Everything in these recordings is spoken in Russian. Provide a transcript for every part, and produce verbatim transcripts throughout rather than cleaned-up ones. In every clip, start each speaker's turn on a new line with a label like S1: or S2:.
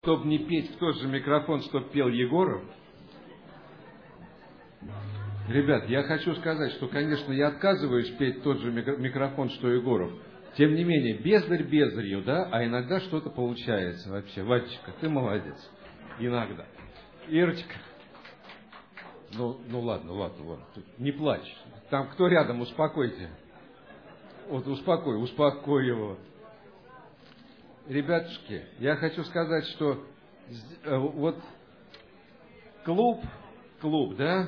S1: Чтобы не петь в тот же микрофон, что пел Егоров. Ребят, я хочу сказать, что, конечно, я отказываюсь петь в тот же микрофон, что Егоров. Тем не менее, бездарь бездарью, да, а иногда что-то получается вообще. Вадечка, ты молодец. Иногда. Ирочка. Ну, ну ладно, ладно, ладно. Не плачь. Там кто рядом, успокойте. Вот успокой, успокой его. Ребятушки, я хочу сказать, что вот клуб, клуб, да,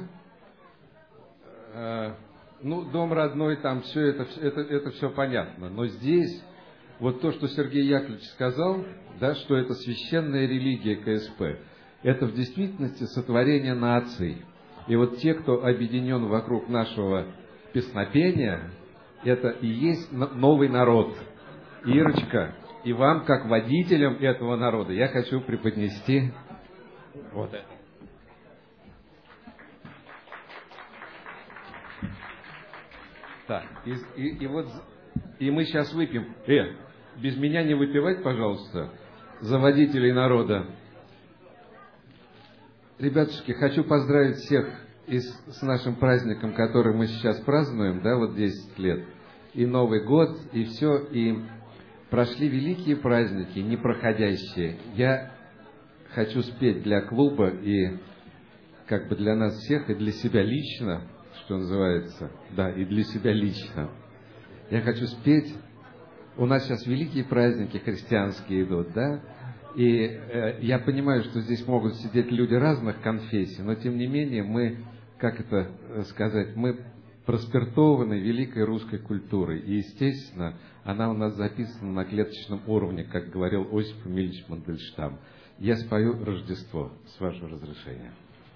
S1: э, ну, дом родной, там все это, это, это все понятно. Но здесь, вот то, что Сергей Яковлевич сказал, да, что это священная религия ка эс пэ, это в действительности сотворение наций. И вот те, кто объединен вокруг нашего песнопения, это и есть новый народ. Ирочка, и вам, как водителям этого народа, я хочу преподнести вот это. Так, и, и, и вот, и мы сейчас выпьем. Э, без меня не выпивать, пожалуйста, за водителей народа. Ребятушки, хочу поздравить всех и с, с нашим праздником, который мы сейчас празднуем, да, вот десять лет. И Новый год, и все, и прошли великие праздники, непроходящие. Я хочу спеть для клуба и как бы для нас всех, и для себя лично, что называется, да, и для себя лично. Я хочу спеть, у нас сейчас великие праздники христианские идут, да, и э, я понимаю, что здесь могут сидеть люди разных конфессий, но тем не менее мы, как это сказать, мы проспиртованы великой русской культурой. И, естественно, она у нас записана на клеточном уровне, как говорил Осип Эмильевич Мандельштам. Я спою «Рождество», с вашего разрешения.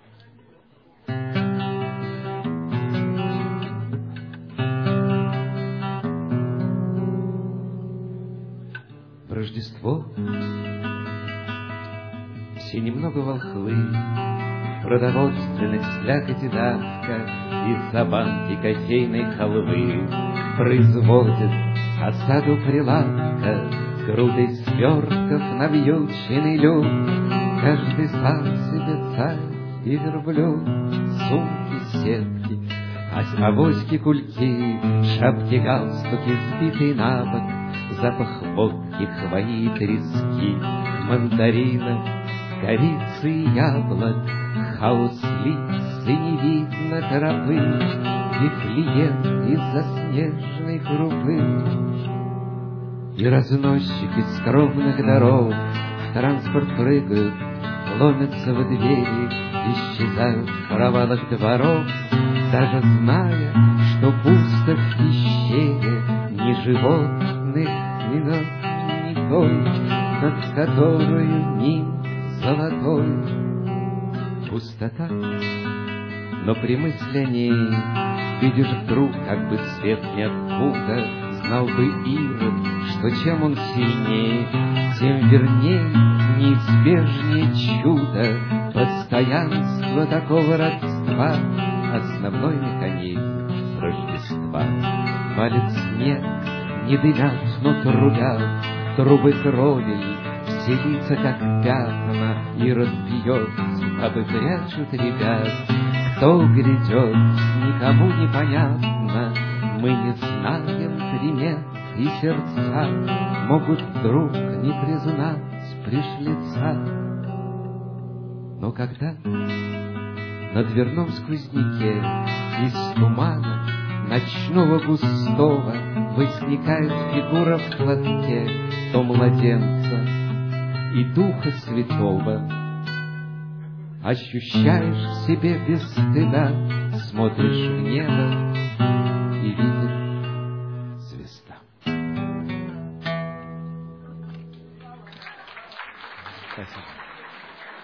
S1: В Рождество все немного волхвы, в продовольственных слякоти давка из-за банки кофейной халвы производит осаду прилавка грудой свертков навьюченный люк. Каждый сам себе царь и верблюд, сумки, сетки, авоськи, кульки, шапки, галстуки, сбитые на бок, запах водки, хвои, трески, мандаринов, корицы и яблок, хаос лиц, и не видно тропы, Вифлеем из-за снежной крупы. И разносчики скромных дорог в транспорт прыгают, ломятся в двери, исчезают в провалах дворов, даже зная, что пусто в пещере ни животных, ни ног, ни той, над которою ним золотой. Пустота, но при мысли о ней видишь вдруг, как бы свет ниоткуда. Знал бы Ирод, что чем он сильнее, тем вернее, неизбежнее чудо, постоянство такого родства, основной механизм Рождества. Валит снег, не дымят, но трубят трубы кровель, все лица как пятна, Ирод бьет, дабы прячут ребят. Кто грядет, никому не понятно, мы не знаем примет, и сердца могут вдруг не признать пришлица. Но когда на дверном сквозняке из тумана ночного густого возникает фигура в платке, то младенца и Духа Святого ощущаешь в себе без стыда, смотришь в небо и видишь